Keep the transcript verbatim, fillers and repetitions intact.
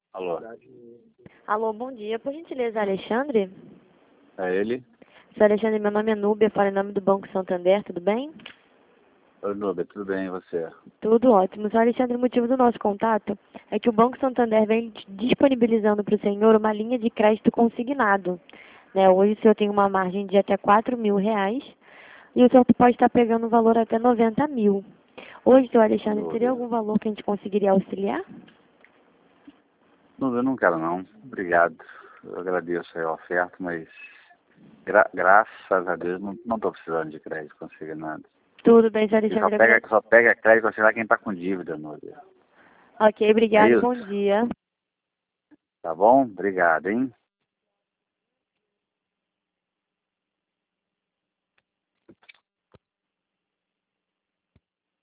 Alô, Alô, bom dia. Por gentileza, Alexandre? é ele? Sou Alexandre, meu nome é Núbia, falo em nome do Banco Santander, tudo bem? Oi, Nubia, tudo bem e você? Tudo ótimo. Sou Alexandre, o motivo do nosso contato é que o Banco Santander vem disponibilizando para o senhor uma linha de crédito consignado. Né? Hoje o senhor tem uma margem de até quatro mil reais e o senhor pode estar pegando um valor até noventa mil. Hoje, senhor Alexandre, teria Nubia. algum valor que a gente conseguiria auxiliar? Nubia, eu não quero não. Obrigado. Eu agradeço aí a oferta, mas gra graças a Deus não estou precisando de crédito consignado. Tudo bem, senhor E só Alexandre. pega, Agrade- só pega crédito consignado quem está com dívida, Nubia. Ok, É obrigado. isso? Bom dia. Tá bom? Obrigado, hein?